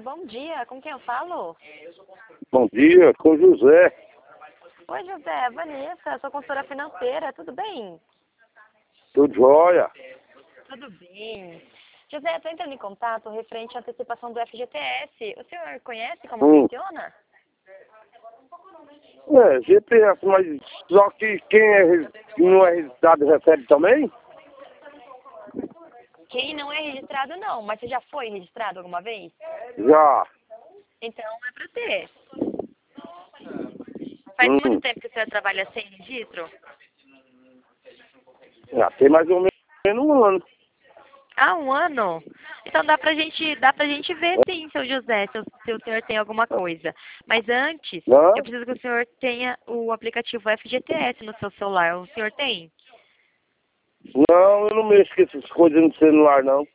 bom dia. Com quem eu falo? Bom dia, com José. Oi, José. Vanessa, sou consultora financeira. Tudo bem? Tudo jóia? Tudo bem. José, estou entrando em contato referente à antecipação do FGTS. O senhor conhece como funciona? GPS, mas só que não é registrado recebe também? Quem não é registrado, não. Mas você já foi registrado alguma vez? Já. Então é para ter. Faz muito tempo que o senhor trabalha sem registro? Já tem mais ou menos um ano. Ah, um ano? Então dá pra gente ver sim, seu José, se o senhor tem alguma coisa. Mas antes, Não? eu preciso que o senhor tenha o aplicativo FGTS no seu celular. O senhor tem? Não, eu não mexo com essas coisas no celular, não.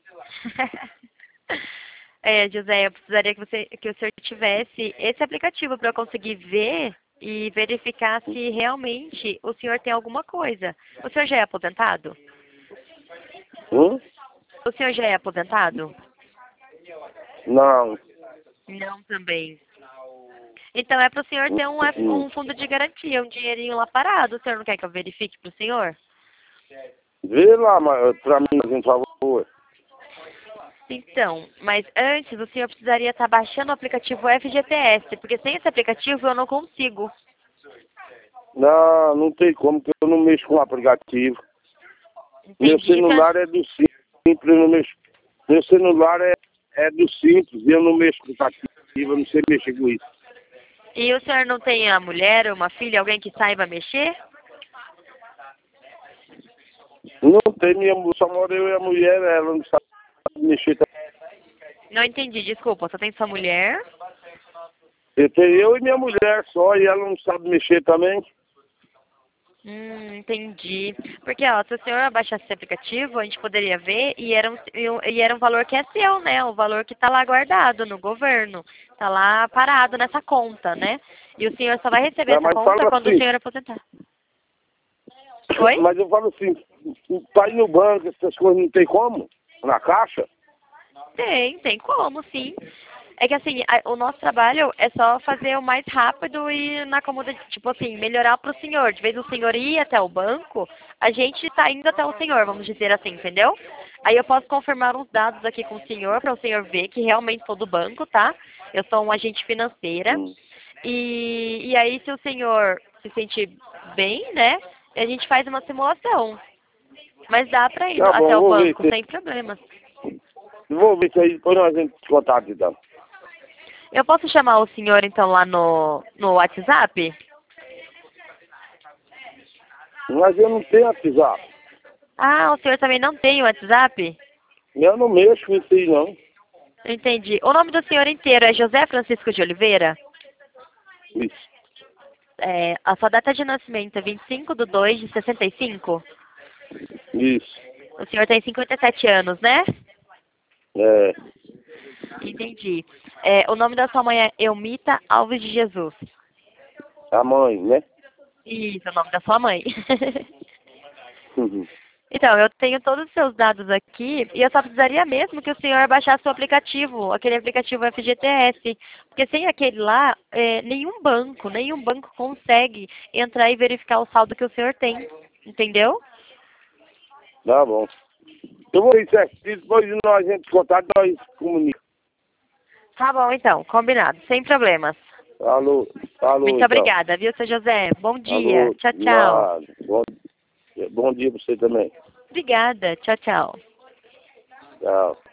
José, eu precisaria que o senhor tivesse esse aplicativo para eu conseguir ver e verificar se realmente o senhor tem alguma coisa. O senhor já é aposentado? O senhor já é aposentado? Não. Não, também. Então é para o senhor ter um fundo de garantia, um dinheirinho lá parado. O senhor não quer que eu verifique para o senhor? Vê lá pra mim, por favor. Então, mas antes o senhor precisaria estar baixando o aplicativo FGTS, porque sem esse aplicativo eu não consigo. Não, não tem como, que eu não mexo com o aplicativo. Entendi. Meu celular é do simples, eu não mexo. Meu celular é do simples, eu não mexo com o aplicativo, eu não sei mexer com isso. E o senhor não tem a mulher, uma filha, alguém que saiba mexer? Não tem, só mora eu e a mulher, ela não sabe mexer também. Não entendi, desculpa. Só tem sua mulher? Eu tenho eu e minha mulher só, e ela não sabe mexer também. Entendi. Porque, ó, se o senhor abaixasse esse aplicativo, a gente poderia ver e era um valor que é seu, né? O valor que está lá guardado no governo. Está lá parado nessa conta, né? E o senhor só vai receber essa Mas conta fala quando o assim, senhor aposentar. Oi? mas eu falo assim, pra ir no banco, essas coisas não tem como? Na caixa? Tem como, sim. É que assim, o nosso trabalho é só fazer o mais rápido e na comodidade, tipo assim, melhorar pro senhor. De vez o senhor ir até o banco, a gente tá indo até o senhor, vamos dizer assim, entendeu? Aí eu posso confirmar uns dados aqui com o senhor, para o senhor ver que realmente sou do banco, tá? Eu sou um agente financeira. E aí, se o senhor se sentir bem, né, a gente faz uma simulação. Mas dá pra ir Tá bom, até o vou ver. banco, sem problemas. Vou ver isso aí, depois nós entramos em contato então. Eu posso chamar o senhor, então, lá no WhatsApp? Mas eu não tenho WhatsApp. Ah, o senhor também não tem o WhatsApp? Eu não mexo com isso aí, não. Entendi. O nome do senhor inteiro é José Francisco de Oliveira? Isso. A sua data de nascimento é 25/2/65? Isso. O senhor tem 57 anos, né? É. Entendi. O nome da sua mãe é Elmita Alves de Jesus? A mãe, né? Isso, o nome da sua mãe. Então, eu tenho todos os seus dados aqui e eu só precisaria mesmo que o senhor baixasse o aplicativo, aquele aplicativo FGTS. Porque sem aquele lá, nenhum banco consegue entrar e verificar o saldo que o senhor tem. Entendeu? Tá bom. Eu vou ver certinho, depois de nós entramos em contato, nós comunicamos. Tá bom, então. Combinado. Sem problemas. Alô, Muito então. obrigada, viu, seu José? Bom dia. Alô, Tchau, tchau. nada. Bom dia pra você também. Obrigada. Tchau, tchau. Tchau.